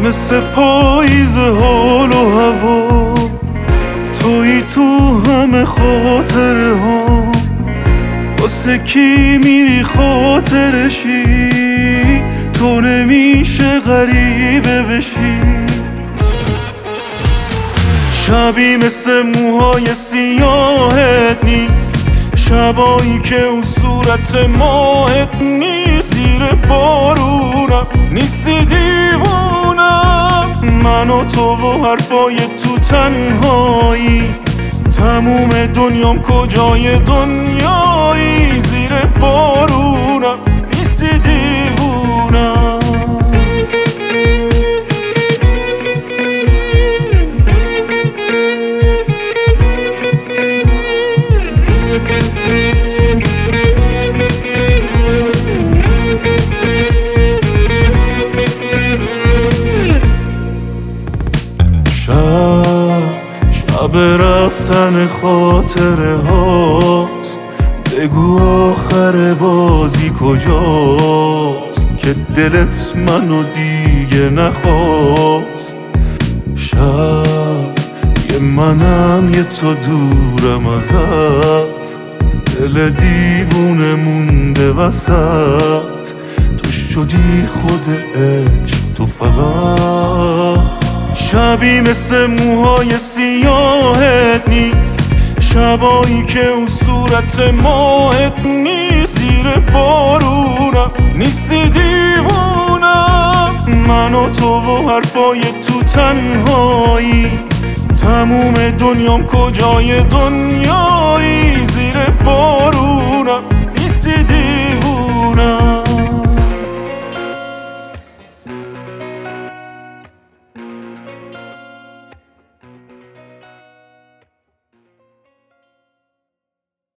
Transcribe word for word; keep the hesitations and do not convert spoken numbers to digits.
مثل پاییز حال و هوا، تویی تو همه خاطره ها. واسه کی میری خاطرشی، تو نمیشه غریبه بشی. شبی مثل موهای سیاهت نیست، شبایی که اون صورت ماهت نیست. زیر بارونم نیستی دیوونم، من و تو و حرفای تو تنهایی. تموم دنیام کجای دنیایی، زیر بارونم نیستی دیوونم. شب رفتن خاطره هاست، بگو آخر بازی کجاست که دلت منو دیگه نخواست. شب یه منم یه تو دورم ازت، دل دیوونه مونده وسط. تو شدی خود عشق تو فقط. شبی مثل موهای سیاهت نیست، شبایی که اون صورت ماهت نیست. زیر بارونم نیستی دیوونم، من و تو و حرفای تو تنهایی. تموم دنیام کجای دنیایی، زیر بارونم نیستی دیوونم.